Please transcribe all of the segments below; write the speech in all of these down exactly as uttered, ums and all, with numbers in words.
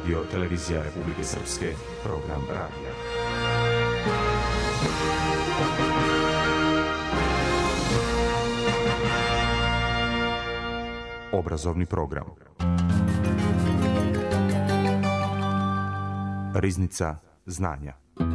Radio Televizija Republike Srpske, program radija. Obrazovni program. Riznica znanja.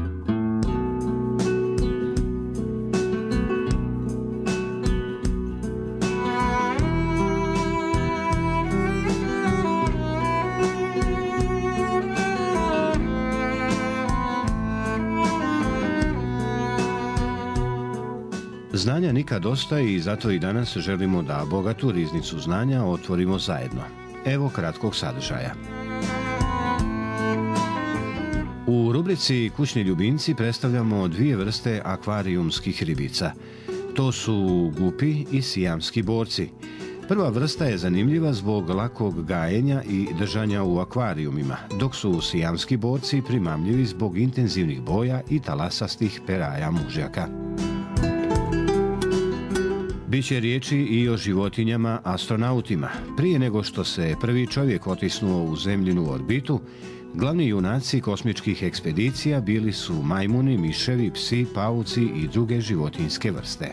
Znanja nikad dosta i zato i danas želimo da bogatu riznicu znanja otvorimo zajedno. Evo kratkog sadržaja. U rubrici Kućni ljubimci predstavljamo dvije vrste akvarijumskih ribica. To su gupi i sijamski borci. Prva vrsta je zanimljiva zbog lakog gajenja i držanja u akvarijumima, dok su sijamski borci primamljivi zbog intenzivnih boja i talasastih peraja mužjaka. Biće riječi i o životinjama astronautima. Prije nego što se prvi čovjek otisnuo u zemljinu orbitu, glavni junaci kosmičkih ekspedicija bili su majmuni, miševi, psi, pauci i druge životinjske vrste.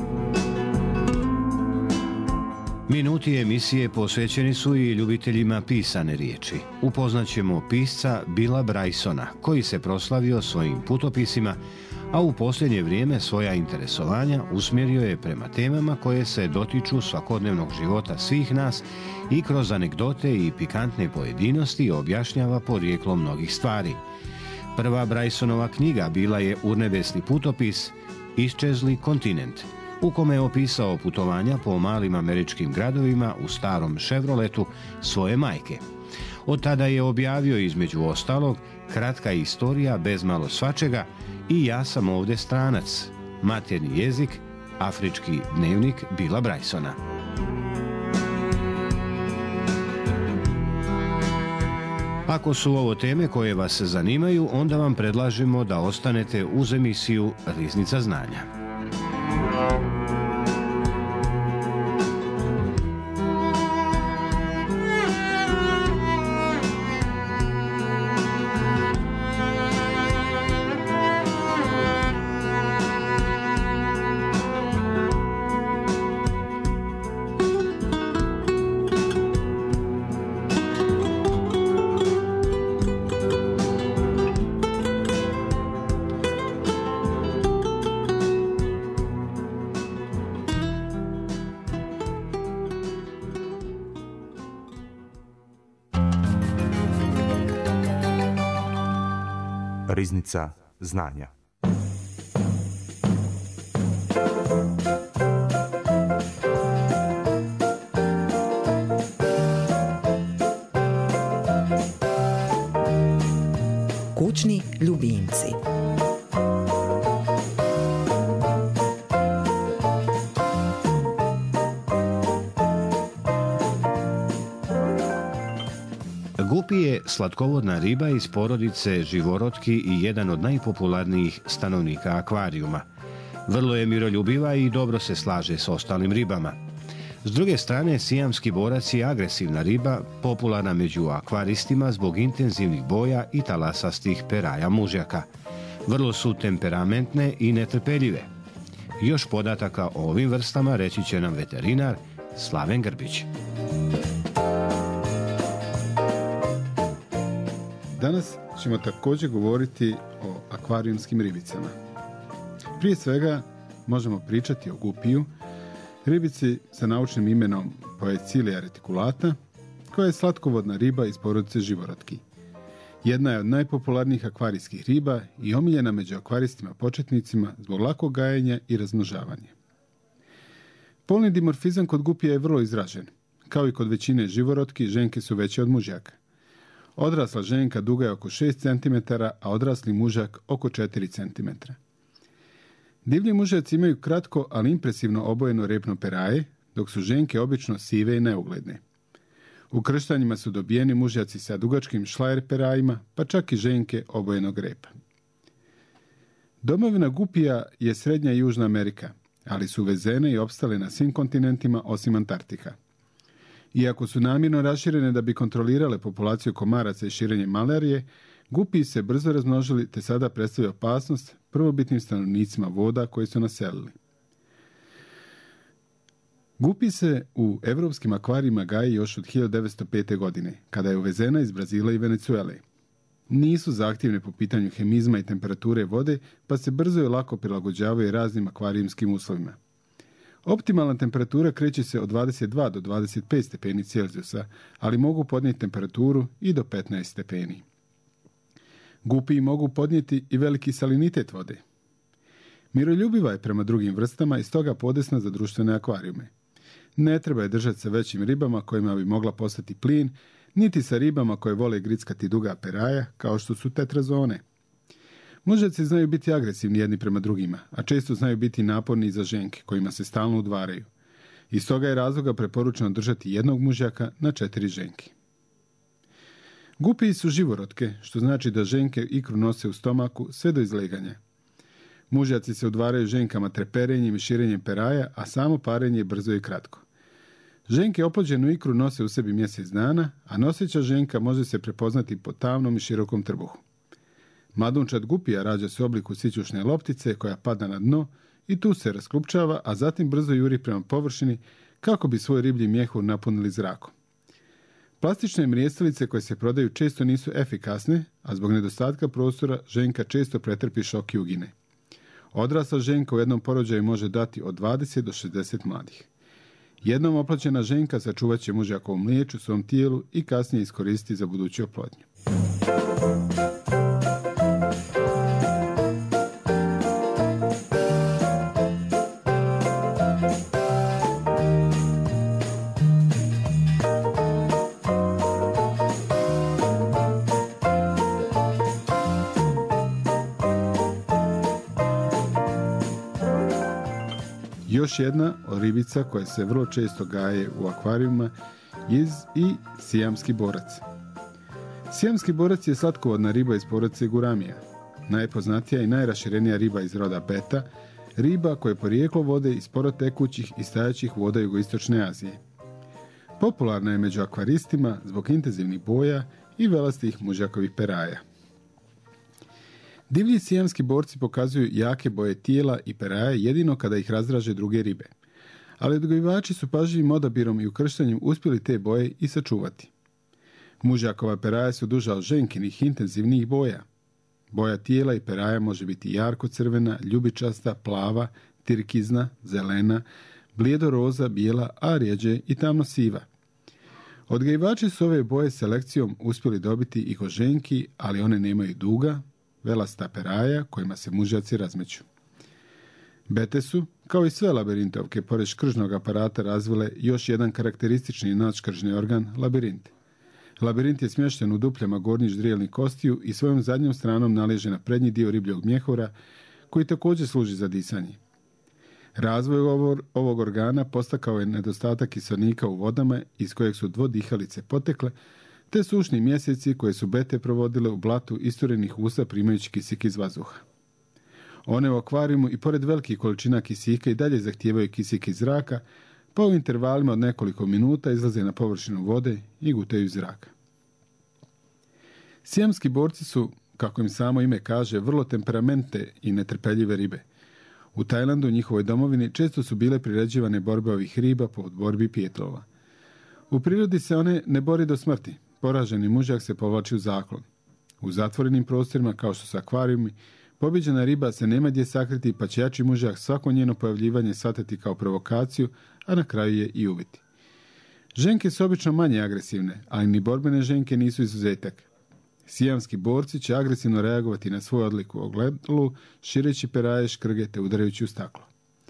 Minuti emisije posvećeni su i ljubiteljima pisane riječi. Upoznaćemo pisca Billa Brysona, koji se proslavio svojim putopisima, a u posljednje vrijeme svoja interesovanja usmjerio je prema temama koje se dotiču svakodnevnog života svih nas i kroz anegdote i pikantne pojedinosti objašnjava porijeklo mnogih stvari. Prva Brysonova knjiga bila je Urnebesni putopis Iščezli kontinent, u kome je opisao putovanja po malim američkim gradovima u starom Chevroletu svoje majke. Od tada je objavio između ostalog Kratka istorija bez malo svačega i Ja sam ovdje stranac, maternji jezik, afrički dnevnik Billa Brysona. Ako su ovo teme koje vas zanimaju, onda vam predlažemo da ostanete uz emisiju Riznica znanja. Riznica znanja. Kućni ljubimci. Gupi je slatkovodna riba iz porodice živorotki i jedan od najpopularnijih stanovnika akvarijuma. Vrlo je miroljubiva i dobro se slaže s ostalim ribama. S druge strane, sijamski borac je agresivna riba, popularna među akvaristima zbog intenzivnih boja i talasastih peraja mužjaka. Vrlo su temperamentne i netrpeljive. Još podataka o ovim vrstama reći će nam veterinar Slaven Grbić. Danas ćemo također govoriti o akvarijumskim ribicama. Prije svega možemo pričati o gupiju, ribici sa naučnim imenom Poecilia reticulata, koja je slatkovodna riba iz porodice živorotki. Jedna je od najpopularnijih akvarijskih riba i omiljena među akvaristima početnicima zbog lakog gajenja i razmnožavanja. Polni dimorfizam kod gupija je vrlo izražen. Kao i kod većine živorotki, ženke su veće od mužjaka. Odrasla ženka duga je oko šest centimetara, a odrasli mužak oko četiri centimetra. Divlji mužaci imaju kratko, ali impresivno obojeno repno peraje, dok su ženke obično sive i neugledne. U krštanjima su dobijeni mužjaci sa dugačkim šlajer perajima, pa čak i ženke obojenog repa. Domovina gupija je Srednja i Južna Amerika, ali su uvezene i opstale na svim kontinentima osim Antarktika. Iako su namjerno raširene da bi kontrolirale populaciju komaraca i širenje malarije, gupiji se brzo razmnožili te sada predstavljaju opasnost prvobitnim stanovnicima voda koji su naselili. Gupi se u evropskim akvarijima gaji još od hiljadu devetsto pete. godine, kada je uvezena iz Brazila i Venecuele. Nisu zahtjevne po pitanju hemizma i temperature vode, pa se brzo i lako prilagođavaju raznim akvarijumskim uslovima. Optimalna temperatura kreće se od dvadeset dva do dvadeset pet stepeni Celzijusa, ali mogu podnijeti temperaturu i do petnaest stepeni. Gupiji mogu podnijeti i veliki salinitet vode. Miroljubiva je prema drugim vrstama i stoga podesna za društvene akvarijume. Ne treba je držati sa većim ribama kojima bi mogla postati plin, niti sa ribama koje vole grickati duga peraja, kao što su tetrazone. Mužjaci znaju biti agresivni jedni prema drugima, a često znaju biti naporni i za ženke, kojima se stalno udvaraju. Iz toga je razloga preporučeno držati jednog mužjaka na četiri ženke. Gupiji su živorotke, što znači da ženke ikru nose u stomaku sve do izleganja. Mužjaci se udvaraju ženkama treperenjem i širenjem peraja, a samo parenje je brzo i kratko. Ženke oplođenu ikru nose u sebi mjesec dana, a noseća ženka može se prepoznati po tamnom i širokom trbuhu. Mladunčad gupija rađa se u obliku sićušne loptice koja pada na dno i tu se rasklupčava, a zatim brzo juri prema površini kako bi svoj riblji mjehur napunili zrakom. Plastične mrijestilice koje se prodaju često nisu efikasne, a zbog nedostatka prostora ženka često pretrpi šok i ugine. Odrasla ženka u jednom porođaju može dati od dvadeset do šezdeset mladih. Jednom oplođena ženka sačuvat će mužjakovu mliječu u svom tijelu i kasnije iskoristiti za buduću oplodnju. Još jedna od ribica koja se vrlo često gaje u akvarijuma je i sijamski borac. Sijamski borac je slatkovodna riba iz porodice guramija. Najpoznatija i najraširenija riba iz roda beta, riba koja je porijeklo vode iz sporo tekućih i stajaćih voda jugoistočne Azije. Popularna je među akvaristima zbog intenzivnih boja i velastih mužjakovih peraja. Divlji sijamski borci pokazuju jake boje tijela i peraja jedino kada ih razdraže druge ribe, ali odgajivači su pažljivim odabirom i ukrštanjem uspjeli te boje i sačuvati. Mužjakova peraja su duža od ženkinih intenzivnih boja. Boja tijela i peraja može biti jarko crvena, ljubičasta, plava, tirkizna, zelena, blijedo roza, bijela, a rjeđe i tamno siva. Odgajivači su ove boje selekcijom uspjeli dobiti i kod ženki, ali one nemaju duga, velasta peraja kojima se mužjaci razmeću. Bete su, kao i sve labirintovke, pored škržnog aparata razvile još jedan karakteristični nadškržni organ, labirint. Labirint je smješten u dupljama gornjih ždrijelnih kostiju i svojom zadnjom stranom naliže na prednji dio ribljog mjehura, koji također služi za disanje. Razvoj ovog, ovog organa postakao je nedostatak kiselnika u vodama iz kojeg su dvodihalice potekle, te sušni mjeseci koje su bete provodile u blatu isturenih usa primajući kisik iz vazduha. One u akvarijumu i pored velikih količina kisika i dalje zahtijevaju kisik iz zraka, pa u intervalima od nekoliko minuta izlaze na površinu vode i gutaju iz zraka. Sijamski borci su, kako im samo ime kaže, vrlo temperamentne i netrpeljive ribe. U Tajlandu, u njihovoj domovini, često su bile priređivane borbe ovih riba poput borbi pijetlova. U prirodi se one ne bori do smrti. Poraženi mužjak se povlači u zaklon. U zatvorenim prostorima, kao što su akvarijumi, pobijeđena riba se nema gdje sakriti, pa će jači mužjak svako njeno pojavljivanje shvatiti kao provokaciju, a na kraju je i ubiti. Ženke su obično manje agresivne, ali ni borbene ženke nisu izuzetak. Sijamski borci će agresivno reagovati na svoju odliku u ogledalu, šireći peraje, škrge te udarajući u staklo.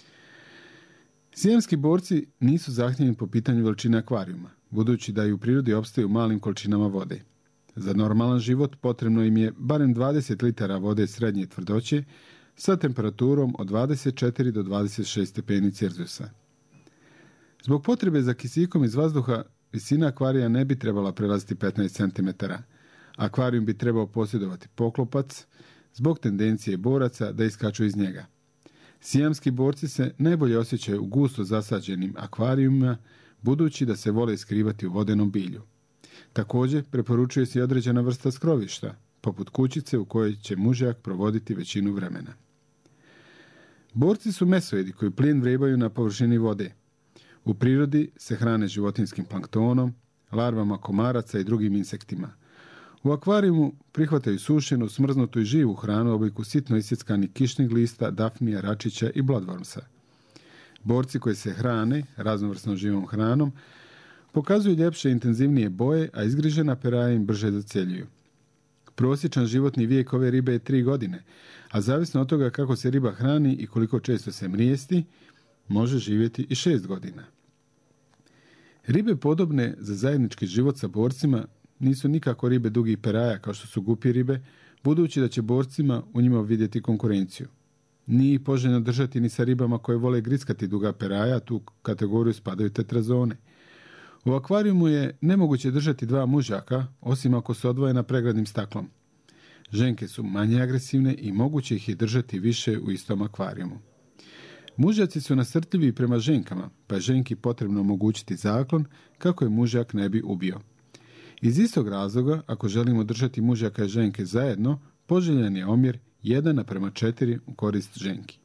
Sijamski borci nisu zahtjevni po pitanju veličine akvarijuma, budući da i u prirodi opstaju u malim količinama vode. Za normalan život potrebno im je barem dvadeset litara vode srednje tvrdoće sa temperaturom od dvadeset četiri do dvadeset šest stepeni Celzijusa. Zbog potrebe za kisikom iz vazduha, visina akvarija ne bi trebala prelaziti petnaest centimetara. Akvarijum bi trebao posjedovati poklopac zbog tendencije boraca da iskaču iz njega. Sijamski borci se najbolje osjećaju u gusto zasađenim akvarijumima, budući da se vole skrivati u vodenom bilju. Također, preporučuje se i određena vrsta skrovišta, poput kućice u kojoj će mužjak provoditi većinu vremena. Borci su mesoidi koji plijen vrebaju na površini vode. U prirodi se hrane životinjskim planktonom, larvama komaraca i drugim insektima. U akvarijumu prihvataju sušenu, smrznutu i živu hranu u obliku sitno isjeckanih kišnih lista, dafnija, račića i bloodwormsa. Borci koji se hrane raznovrsnom živom hranom pokazuju ljepše i intenzivnije boje, a izgrižena peraja im brže zacjeljuju. Prosječan životni vijek ove ribe je tri godine, a zavisno od toga kako se riba hrani i koliko često se mrijesti, može živjeti i šest godina. Ribe podobne za zajednički život sa borcima nisu nikako ribe dugih peraja kao što su gupje ribe, budući da će borcima u njima vidjeti konkurenciju. Nije ih poželjno držati ni sa ribama koje vole grickati duga peraja, tu kategoriju spadaju tetrazone. U akvarijumu je nemoguće držati dva mužjaka, osim ako su odvojena pregradnim staklom. Ženke su manje agresivne i moguće ih je držati više u istom akvarijumu. Mužjaci su nasrtljivi prema ženkama, pa je ženki potrebno omogućiti zaklon kako je mužjak ne bi ubio. Iz istog razloga, ako želimo držati mužjaka i ženke zajedno, poželjan je omjer jedan naprema četiri u korist ženki.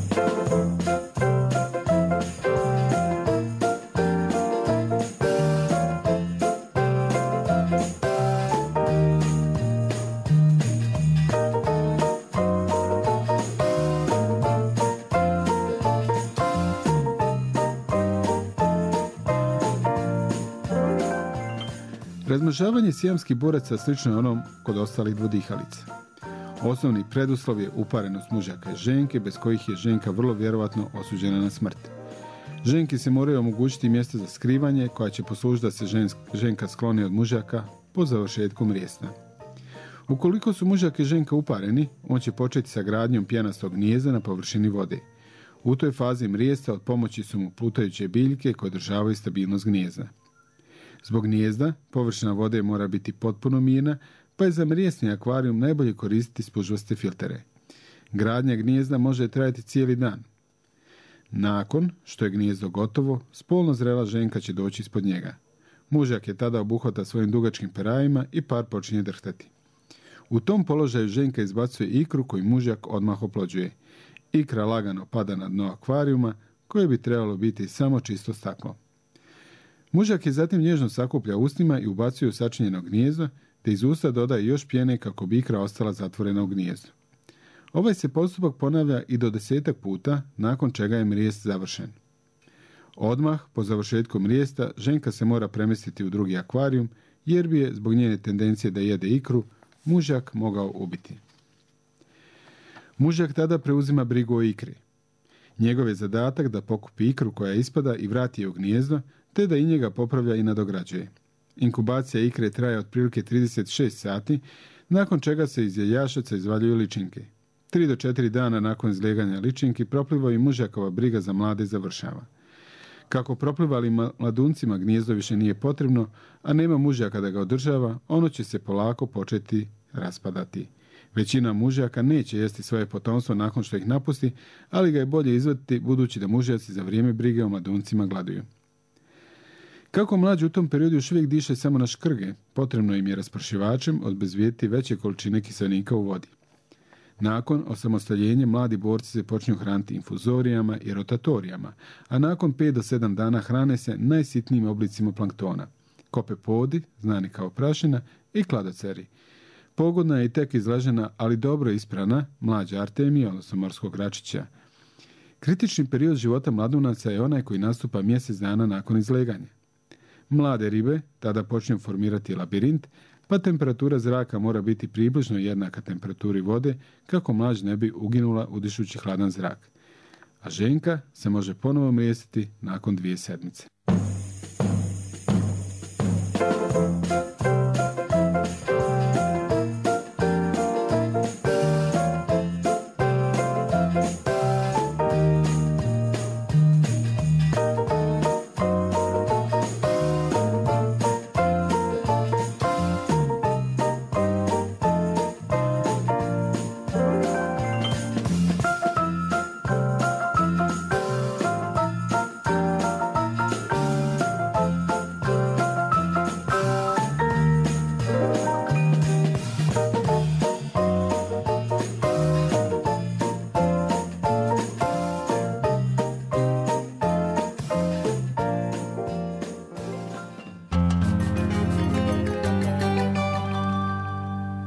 Razmnožavanje sijamskih boraca slično je onom kod ostalih dvodihalica. Osnovni preduslov je uparenost mužjaka i ženke, bez kojih je ženka vrlo vjerovatno osuđena na smrt. Ženki se moraju omogućiti mjesto za skrivanje koja će poslužiti da se ženka skloni od mužjaka po završetku mrijesta. Ukoliko su mužjak i ženka upareni, on će početi sa gradnjom pjenastog gnijezda na površini vode. U toj fazi mrijesta od pomoći su mu plutajuće biljke koje održavaju stabilnost gnijezda. Zbog gnijezda, površina vode mora biti potpuno mirna, pa je za mrijesni akvarijum najbolje koristiti spužvaste filtere. Gradnja gnijezda može trajati cijeli dan. Nakon što je gnijezdo gotovo, spolno zrela ženka će doći ispod njega. Mužjak je tada obuhvata svojim dugačkim perajima i par počinje drhtati. U tom položaju ženka izbacuje ikru koju mužjak odmah oplođuje. Ikra lagano pada na dno akvarijuma koje bi trebalo biti samo čisto staklo. Mužjak je zatim nježno sakuplja ustima i ubacuje u sačinjeno gnijezdo, te iz usta dodaje još pjene kako bi ikra ostala zatvorena u gnijezdu. Ovaj se postupak ponavlja i do desetak puta, nakon čega je mrijest završen. Odmah, po završetku mrijesta, ženka se mora premjestiti u drugi akvarijum, jer bi je, zbog njene tendencije da jede ikru, mužjak mogao ubiti. Mužjak tada preuzima brigu o ikri. Njegov je zadatak da pokupi ikru koja ispada i vrati je u gnijezdo, te da i njega popravlja i nadograđuje. Inkubacija ikre traje otprilike trideset šest sati, nakon čega se iz jajašaca izvaljuju ličinke. tri do četiri dana nakon izleganja ličinki propliva i mužjakova briga za mlade završava. Kako proplivali mladuncima gnijezdo više nije potrebno, a nema mužjaka da ga održava, ono će se polako početi raspadati. Većina mužjaka neće jesti svoje potomstvo nakon što ih napusti, ali ga je bolje izvaditi budući da mužjaci za vrijeme brige o mladuncima gladuju. Kako mlađi u tom periodu još uvijek diše samo na škrge, potrebno im je raspršivačem obezvijetiti veće količine kiselnika u vodi. Nakon osamostaljenja mladi borci se počinju hraniti infuzorijama i rotatorijama, a nakon pet do sedam dana hrane se najsitnijim oblicima planktona, kopepodi, znani kao prašina, i kladoceri. Pogodna je i tek izlažena, ali dobro isprana, mlađa artemija, odnosno morskog račića. Kritični period života mladunaca je onaj koji nastupa mjesec dana nakon izleganja. Mlade ribe tada počinju formirati labirint, pa temperatura zraka mora biti približno jednaka temperaturi vode kako mlađ ne bi uginula udišući hladan zrak. A ženka se može ponovo mrijestiti nakon dvije sedmice.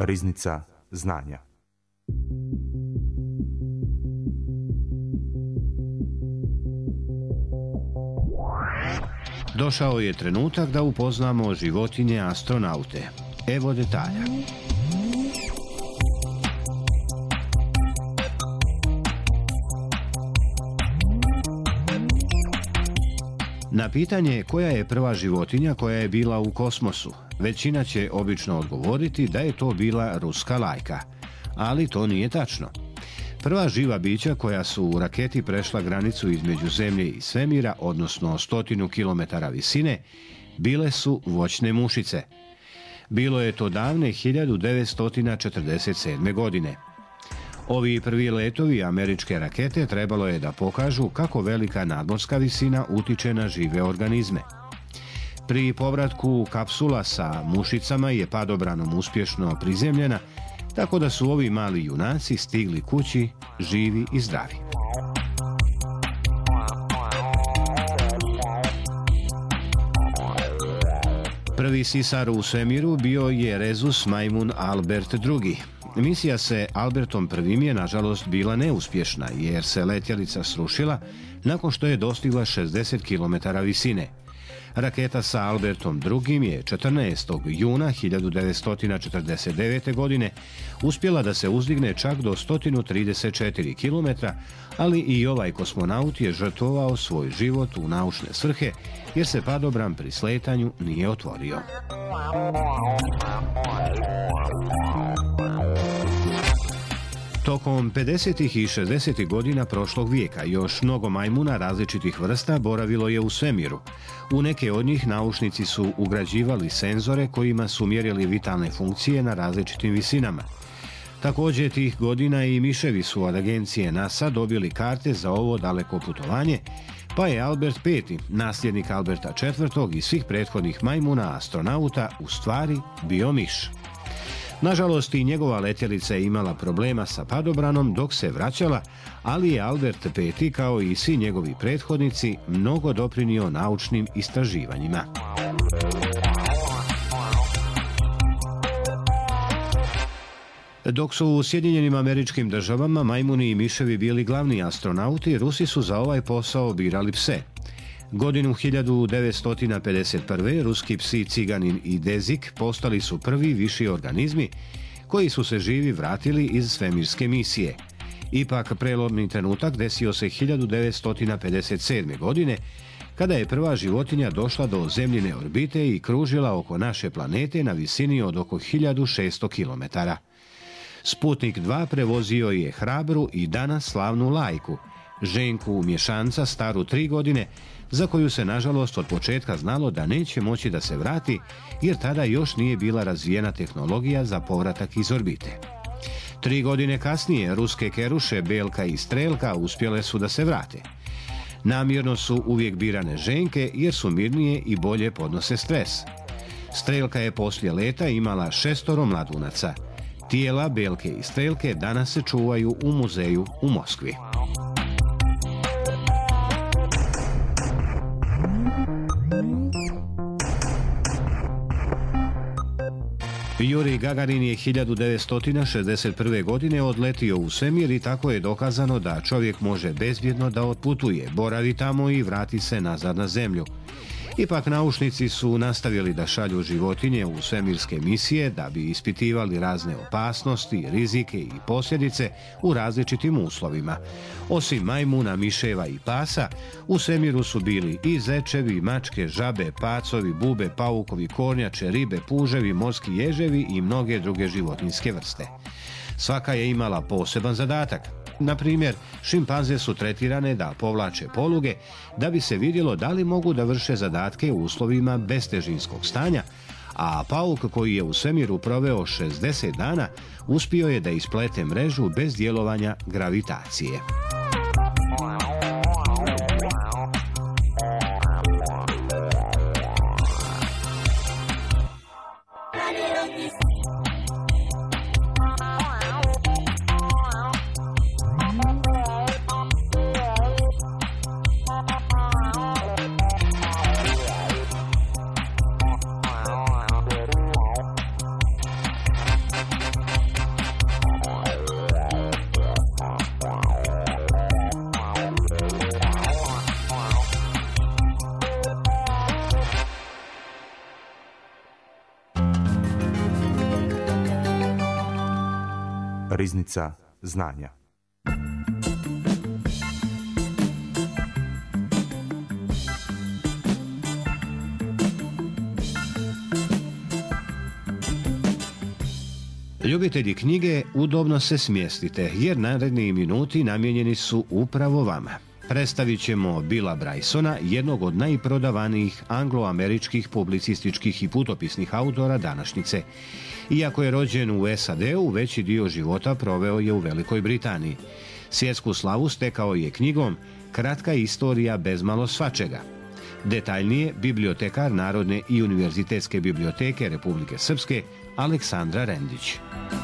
Riznica znanja. Došao je trenutak da upoznamo životinje astronaute. Evo detalja. Na pitanje koja je prva životinja koja je bila u kosmosu, većina će obično odgovoriti da je to bila ruska lajka. Ali to nije tačno. Prva živa bića koja su u raketi prešla granicu između Zemlje i svemira, odnosno stotinu kilometara visine, bile su voćne mušice. Bilo je to davne hiljadu devetsto četrdeset sedme. godine. Ovi prvi letovi američke rakete trebalo je da pokažu kako velika nadmorska visina utiče na žive organizme. Pri povratku kapsula sa mušicama je padobranom uspješno prizemljena, tako da su ovi mali junaci stigli kući živi i zdravi. Prvi sisar u svemiru bio je rezus majmun Albert drugi. Misija se Albertom prvim je nažalost bila neuspješna jer se letjelica srušila nakon što je dostigla šezdeset kilometara visine. Raketa sa Albertom drugim je četrnaestog juna hiljadu devetsto četrdeset devete. godine uspjela da se uzdigne čak do sto trideset četiri kilometra, ali i ovaj kosmonaut je žrtvovao svoj život u naučne svrhe jer se padobran pri sletanju nije otvorio. Tokom pedesetih i šezdesetih godina prošlog vijeka još mnogo majmuna različitih vrsta boravilo je u svemiru. U neke od njih naučnici su ugrađivali senzore kojima su mjerili vitalne funkcije na različitim visinama. Također tih godina i miševi su od agencije NASA dobili karte za ovo daleko putovanje, pa je Albert peti, nasljednik Alberta četvrtog i svih prethodnih majmuna astronauta, u stvari bio miš. Nažalost, i njegova letjelica je imala problema sa padobranom dok se vraćala, ali je Albert peti, kao i svi njegovi prethodnici, mnogo doprinio naučnim istraživanjima. Dok su u Sjedinjenim Američkim Državama majmuni i miševi bili glavni astronauti, Rusi su za ovaj posao birali pse. Godinu hiljadu devetsto pedeset prve. ruski psi Ciganin i Dezik postali su prvi viši organizmi koji su se živi vratili iz svemirske misije. Ipak prelomni trenutak desio se hiljadu devetsto pedeset sedme. godine kada je prva životinja došla do zemljine orbite i kružila oko naše planete na visini od oko hiljadu šesto kilometara. Sputnik dva prevozio je hrabru i danas slavnu lajku, ženku mješanca staru tri godine, za koju se nažalost od početka znalo da neće moći da se vrati jer tada još nije bila razvijena tehnologija za povratak iz orbite. Tri godine kasnije ruske keruše Belka i Strelka uspjele su da se vrate. Namjerno su uvijek birane ženke jer su mirnije i bolje podnose stres. Strelka je poslije leta imala šestoro mladunaca. Tijela Belke i Strelke danas se čuvaju u muzeju u Moskvi. Jurij Gagarin je hiljadu devetsto šezdeset prve. godine odletio u svemir i tako je dokazano da čovjek može bezbjedno da otputuje, boravi tamo i vrati se nazad na zemlju. Ipak naučnici su nastavili da šalju životinje u svemirske misije da bi ispitivali razne opasnosti, rizike i posljedice u različitim uslovima. Osim majmuna, miševa i pasa, u svemiru su bili i zečevi, mačke, žabe, pacovi, bube, paukovi, kornjače, ribe, puževi, morski ježevi i mnoge druge životinjske vrste. Svaka je imala poseban zadatak. Na primjer, šimpanze su tretirane da povlače poluge da bi se vidjelo da li mogu da vrše zadatke u uslovima bestežinskog stanja, a pauk koji je u svemiru proveo šezdeset dana uspio je da isplete mrežu bez djelovanja gravitacije. Riznica znanja. Ljubitelji knjige, udobno se smjestite jer naredni minuti namijenjeni su upravo vama. Predstavit ćemo Billa Brysona, jednog od najprodavanijih angloameričkih publicističkih i putopisnih autora današnjice. Iako je rođen u S A D-u, veći dio života proveo je u Velikoj Britaniji. Svjetsku slavu stekao je knjigom Kratka istorija bezmalo svačega. Detaljnije, bibliotekar Narodne i univerzitetske biblioteke Republike Srpske Aleksandra Rendić.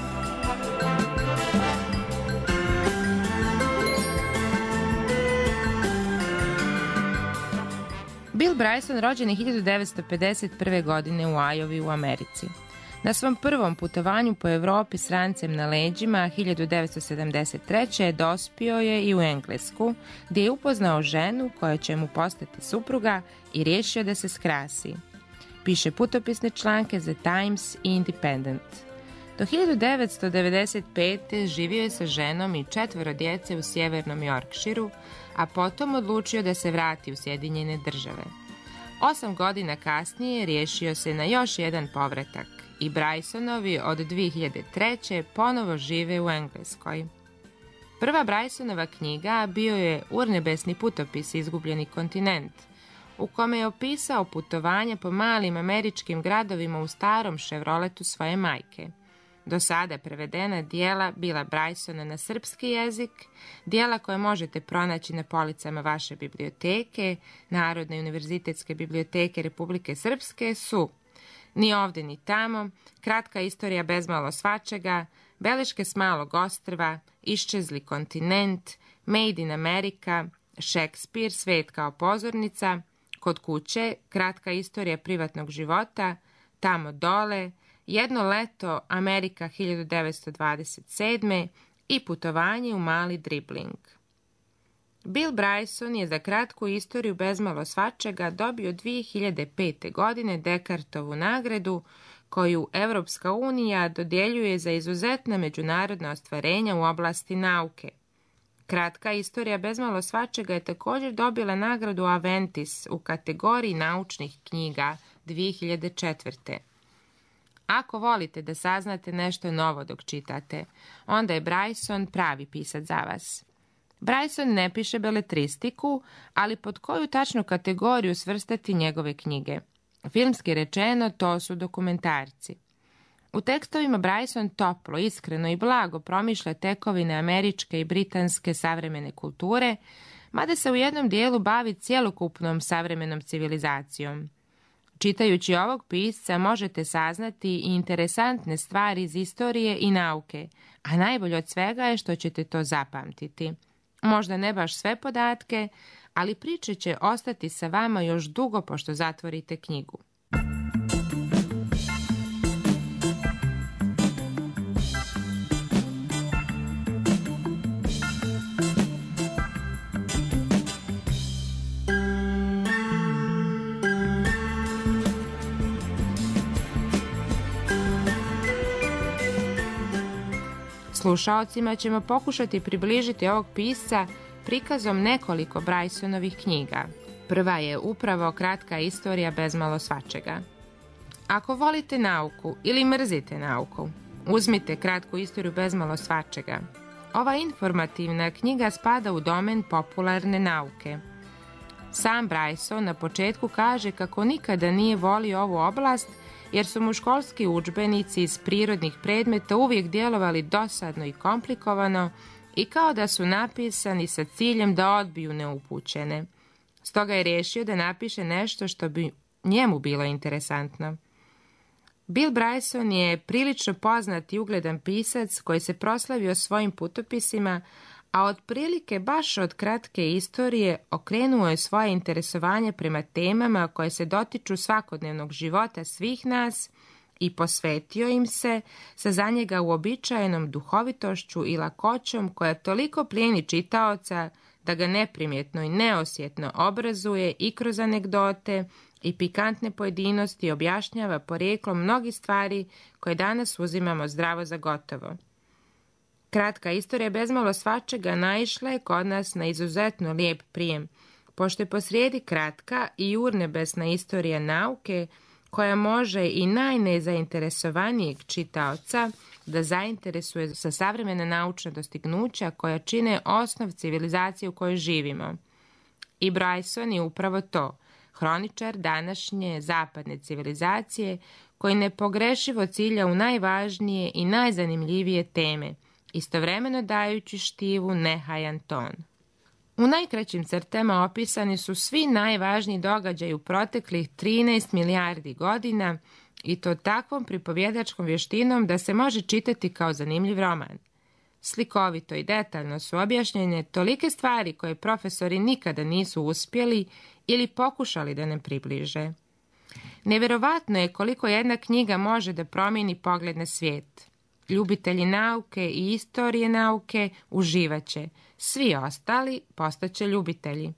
Bill Bryson rođen je hiljadu devetsto pedeset prve. godine u Iowi u Americi. Na svom prvom putovanju po Evropi s rancem na leđima hiljadu devetsto sedamdeset treće. dospio je i u Englesku, gdje je upoznao ženu koja će mu postati supruga i riješio da se skrasi. Piše putopisne članke za Times i Independent. Do hiljadu devetsto devedeset pete. živio je sa ženom i četvoro djece u sjevernom Yorkshireu, a potom odlučio da se vrati u Sjedinjene države. Osam godina kasnije riješio se na još jedan povratak i Brysonovi od dvije hiljade treće. ponovo žive u Engleskoj. Prva Brysonova knjiga bio je Urnebesni putopis Izgubljeni kontinent, u kome je opisao putovanje po malim američkim gradovima u starom Chevroletu svoje majke. Do sada prevedena dijela Billa Brysona na srpski jezik, dijela koje možete pronaći na policama vaše biblioteke, Narodne i univerzitetske biblioteke Republike Srpske su Ni ovde ni tamo, Kratka istorija bezmalo svačega, Beleške s malog ostrva, Iščezli kontinent, Made in America, Shakespeare, Svet kao pozornica, Kod kuće, Kratka istorija privatnog života, Tamo dole, Jedno leto, Amerika hiljadu devetsto dvadeset sedme. i Putovanje u mali dribling. Bill Bryson je za Kratku istoriju bezmalo svačega dobio dvije hiljade pete. godine Dekartovu nagradu, koju Evropska unija dodjeljuje za izuzetna međunarodna ostvarenja u oblasti nauke. Kratka istorija bezmalo svačega je također dobila nagradu Aventis u kategoriji naučnih knjiga dvije hiljade četvrte. Ako volite da saznate nešto novo dok čitate, onda je Bryson pravi pisac za vas. Bryson ne piše beletristiku, ali pod koju tačnu kategoriju svrstati njegove knjige? Filmski rečeno, to su dokumentarci. U tekstovima Bryson toplo, iskreno i blago promišlja tekovine američke i britanske savremene kulture, mada se u jednom dijelu bavi cjelokupnom savremenom civilizacijom. Čitajući ovog pisca možete saznati i interesantne stvari iz istorije i nauke, a najbolje od svega je što ćete to zapamtiti. Možda ne baš sve podatke, ali priče će ostati sa vama još dugo pošto zatvorite knjigu. Slušaocima ćemo pokušati približiti ovog pisca prikazom nekoliko Brysonovih knjiga. Prva je upravo Kratka istorija bezmalo svačega. Ako volite nauku ili mrzite nauku, uzmite Kratku istoriju bezmalo svačega. Ova informativna knjiga spada u domen popularne nauke. Sam Bryson na početku kaže kako nikada nije volio ovu oblast, jer su mu školski udžbenici iz prirodnih predmeta uvijek djelovali dosadno i komplikovano i kao da su napisani sa ciljem da odbiju neupućene. Stoga je riješio da napiše nešto što bi njemu bilo interesantno. Bill Bryson je prilično poznat i ugledan pisac koji se proslavio svojim putopisima, a otprilike baš od Kratke istorije okrenuo je svoje interesovanje prema temama koje se dotiču svakodnevnog života svih nas i posvetio im se sa za njega uobičajenom duhovitošću i lakoćom koja toliko plijeni čitaoca da ga neprimjetno i neosjetno obrazuje i kroz anegdote i pikantne pojedinosti objašnjava porijeklo mnogih stvari koje danas uzimamo zdravo za gotovo. Kratka istorija bezmalo svačega naišla je kod nas na izuzetno lijep prijem, pošto je posrijedi kratka i urnebesna istorija nauke koja može i najnezainteresovanijeg čitaoca da zainteresuje za savremene naučne dostignuća koja čine osnov civilizacije u kojoj živimo. I Bryson je upravo to, hroničar današnje zapadne civilizacije koji nepogrešivo cilja u najvažnije i najzanimljivije teme, istovremeno dajući štivu nehajan ton. U najkraćim crtama opisani su svi najvažniji događaji u proteklih trinaest milijardi godina i to takvom pripovjedačkom vještinom da se može čitati kao zanimljiv roman. Slikovito i detaljno su objašnjene tolike stvari koje profesori nikada nisu uspjeli ili pokušali da nam približe. Neverovatno je koliko jedna knjiga može da promijeni pogled na svijet. Ljubitelji nauke i istorije nauke uživaće, svi ostali postaće ljubitelji.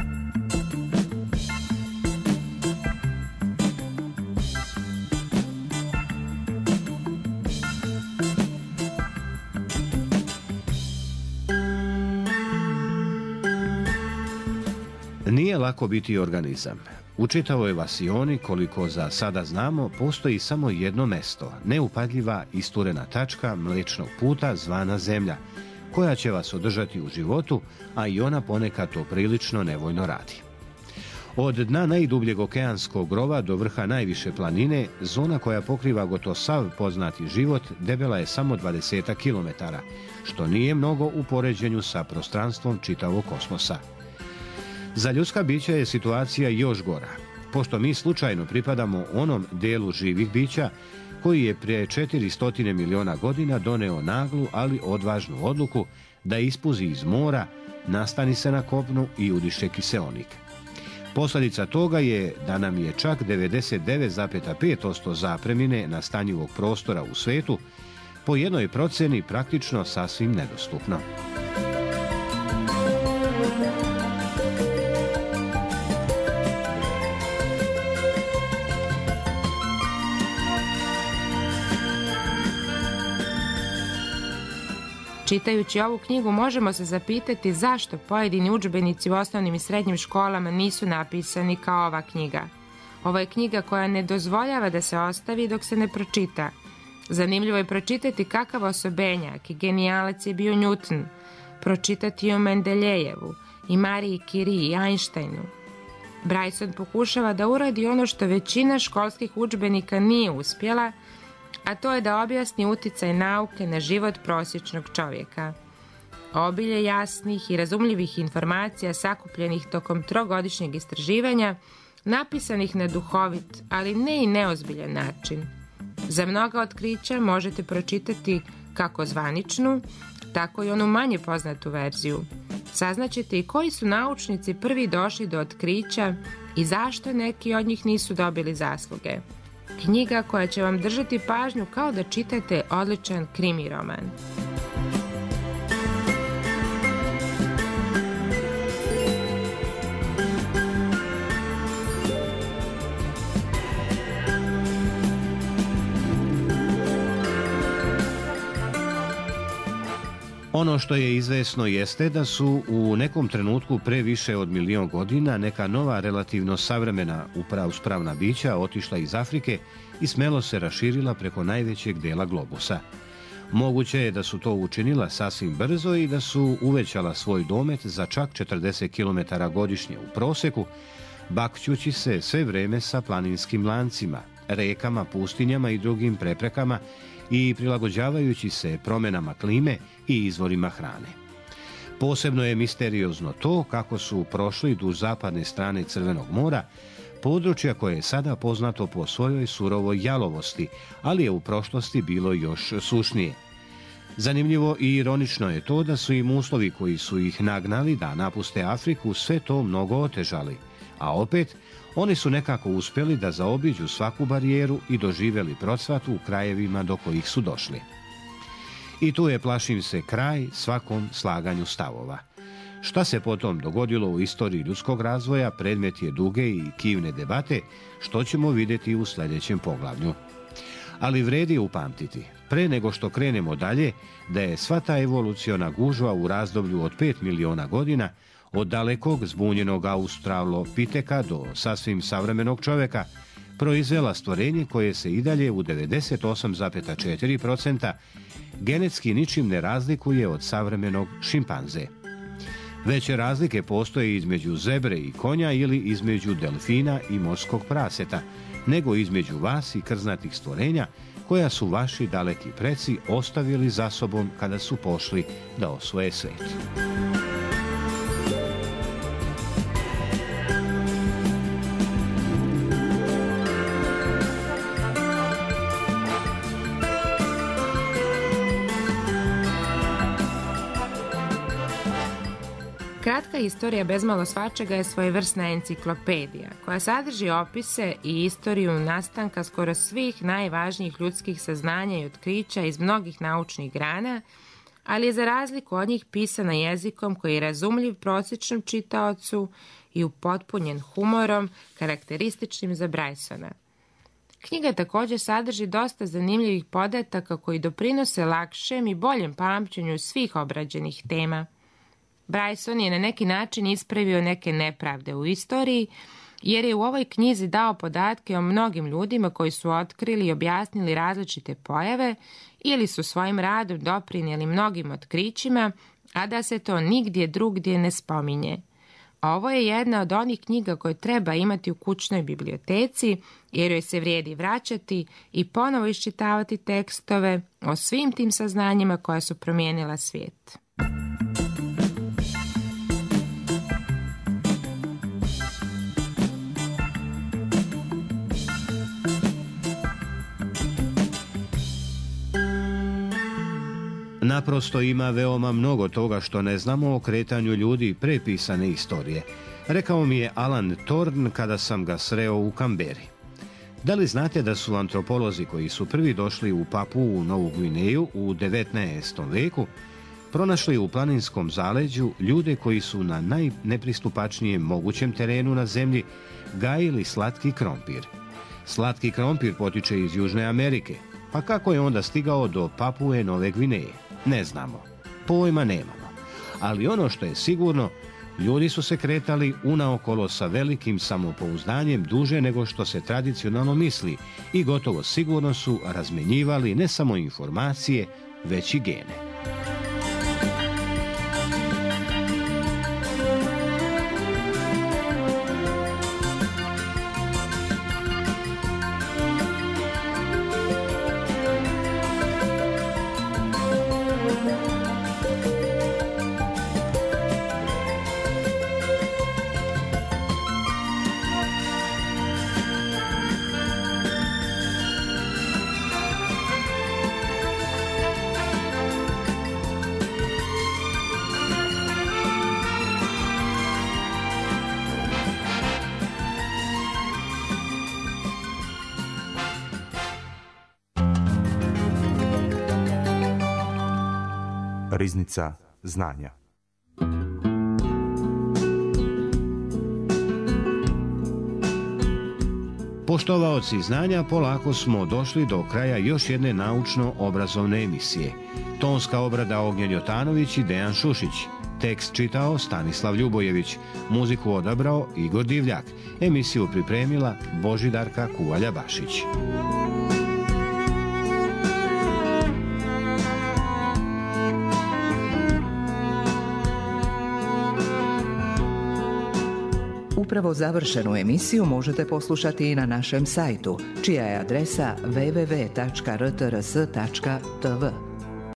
Nije lako biti organizam. U čitavoj vasioni, koliko za sada znamo, postoji samo jedno mesto, neupadljiva isturena tačka mlečnog puta zvana Zemlja, koja će vas održati u životu, a i ona ponekad to prilično nevoljno radi. Od dna najdubljeg okeanskog rova do vrha najviše planine, zona koja pokriva gotovo sav poznati život debela je samo dvadeset kilometara, što nije mnogo u poređenju sa prostranstvom čitavog kosmosa. Za ljudska bića je situacija još gora, pošto mi slučajno pripadamo onom delu živih bića koji je prije četiristo miliona godina doneo naglu, ali odvažnu odluku da ispuzi iz mora, nastani se na kopnu i udiše kiseonik. Posljedica toga je da nam je čak devedeset devet zarez pet posto zapremine nastanjivog prostora u svetu po jednoj procjeni praktično sasvim nedostupno. Čitajući ovu knjigu možemo se zapitati zašto pojedini udžbenici u osnovnim i srednjim školama nisu napisani kao ova knjiga. Ovo je knjiga koja ne dozvoljava da se ostavi dok se ne pročita. Zanimljivo je pročitati kakav osobenjak i genijalac je bio Newton, pročitati o Mendeljejevu i Mariji Curie i Einsteinu. Bryson pokušava da uradi ono što većina školskih udžbenika nije uspjela, a to je da objasni uticaj nauke na život prosječnog čovjeka. Obilje jasnih i razumljivih informacija sakupljenih tokom trogodišnjeg istraživanja, napisanih na duhovit, ali ne i neozbiljan način. Za mnoga otkrića možete pročitati kako zvaničnu, tako i onu manje poznatu verziju. Saznaćete i koji su naučnici prvi došli do otkrića i zašto neki od njih nisu dobili zasluge. Knjiga koja će vam držati pažnju kao da čitate odličan krimi roman. Ono što je izvesno jeste da su u nekom trenutku pre više od milion godina neka nova relativno savremena uspravna bića otišla iz Afrike i smelo se raširila preko najvećeg dela globusa. Moguće je da su to učinila sasvim brzo i da su uvećala svoj domet za čak četrdeset kilometara godišnje u proseku, bakćući se sve vreme sa planinskim lancima, rekama, pustinjama i drugim preprekama i prilagođavajući se promjenama klime i izvorima hrane. Posebno je misteriozno to kako su prošli duž zapadne strane Crvenog mora, područja koje je sada poznato po svojoj surovoj jalovosti, ali je u prošlosti bilo još sušnije. Zanimljivo i ironično je to da su im uslovi koji su ih nagnali da napuste Afriku sve to mnogo otežali, a opet oni su nekako uspjeli da zaobiđu svaku barijeru i doživjeli procvat u krajevima do kojih su došli. I tu je, plašim se, kraj svakom slaganju stavova. Šta se potom dogodilo u istoriji ljudskog razvoja predmet je duge i kivne debate, što ćemo vidjeti u sljedećem poglavlju. Ali vredi upamtiti, pre nego što krenemo dalje, da je sva ta evoluciona gužva u razdoblju od pet miliona godina, od dalekog zbunjenog australopiteka do sasvim savremenog čoveka, proizvela stvorenje koje se i dalje u devedeset osam zarez četiri posto genetski ničim ne razlikuje od savremenog šimpanze. Veće razlike postoje između zebre i konja ili između delfina i morskog praseta, nego između vas i krznatih stvorenja koja su vaši daleki preci ostavili za sobom kada su pošli da osvoje svet. Kratka istorija bezmalo svačega je svojevrsna enciklopedija koja sadrži opise i istoriju nastanka skoro svih najvažnijih ljudskih saznanja i otkrića iz mnogih naučnih grana, ali je za razliku od njih pisana jezikom koji je razumljiv prosječnom čitaocu i upotpunjen humorom karakterističnim za Brysona. Knjiga također sadrži dosta zanimljivih podataka koji doprinose lakšem i boljem pamćenju svih obrađenih tema. Bryson je na neki način ispravio neke nepravde u istoriji, jer je u ovoj knjizi dao podatke o mnogim ljudima koji su otkrili i objasnili različite pojave ili su svojim radom doprinijeli mnogim otkrićima, a da se to nigdje drugdje ne spominje. Ovo je jedna od onih knjiga koje treba imati u kućnoj biblioteci, jer joj se vrijedi vraćati i ponovo iščitavati tekstove o svim tim saznanjima koja su promijenila svijet. Naprosto ima veoma mnogo toga što ne znamo o kretanju ljudi prepisane istorije, rekao mi je Alan Thorne kada sam ga sreo u Kamberi. Da li znate da su antropolozi koji su prvi došli u Papuu u Novu Gvineju u devetnaestom veku pronašli u planinskom zaleđu ljude koji su na najnepristupačnijem mogućem terenu na zemlji gajili slatki krompir. Slatki krompir potiče iz Južne Amerike, pa kako je onda stigao do Papue Nove Gvineje? Ne znamo, pojma nemamo, ali ono što je sigurno, ljudi su se kretali unaokolo sa velikim samopouzdanjem duže nego što se tradicionalno misli i gotovo sigurno su razmenjivali ne samo informacije, već i gene. Riznica znanja. Poštovaoci znanja, polako smo došli do kraja još jedne naučno-obrazovne emisije. Tonska obrada Ognjen Jotanović i Dejan Šušić. Tekst čitao Stanislav Ljubojević. Muziku odabrao Igor Divljak. Emisiju pripremila Božidarka Kuvalja-Bašić. Upravo završenu emisiju možete poslušati i na našem sajtu, čija je adresa w w w tačka r t r s tačka t v.